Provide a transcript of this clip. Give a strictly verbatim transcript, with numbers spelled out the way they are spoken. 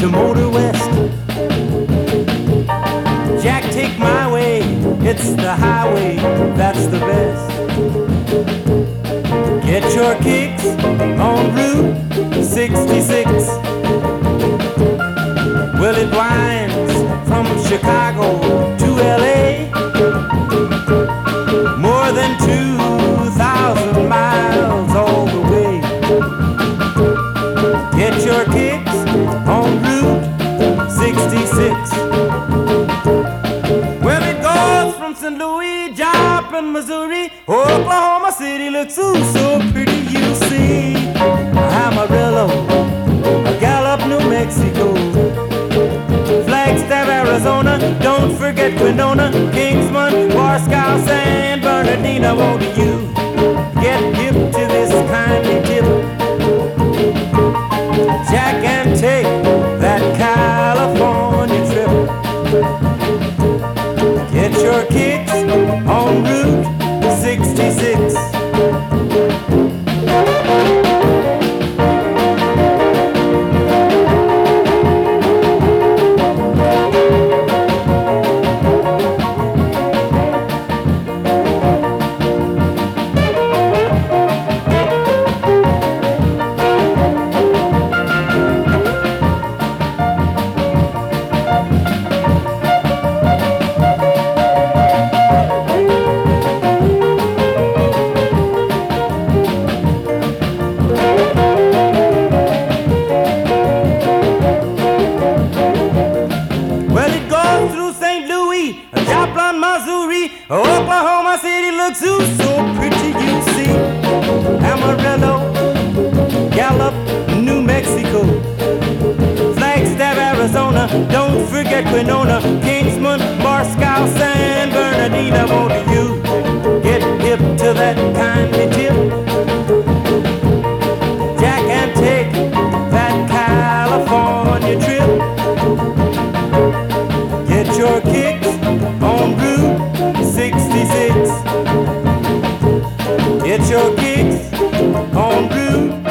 to Motor West. Jack, take my way, it's the highway that's the best. Get your kicks on Route sixty-six. Well, it winds from Chicago to L A, more than two thousand miles all the way. Get your kicks on Route sixty-six. Well, it goes from Saint Louis, Joplin, Missouri, Oklahoma City looks ooh so pretty, you see. Amarillo, Gallup, New Mexico, Flagstaff, Arizona, don't forget Winona, Kingsman, Wascow, San Bernardino. Won't you get hip to this kindly tip, Jack, and take that California trip. Get your kicks on Route sixty-six. Joplin, Missouri, Oklahoma City looks ooh so pretty, you see. Amarillo, Gallup, New Mexico, Flagstaff, Arizona, don't forget Winona, Kingsman, Moscow, San Bernardino. Won't you get hip to that kindly tip, Jack, and take that California trip. Get your kicks on Route sixty-six. Get your kicks on Route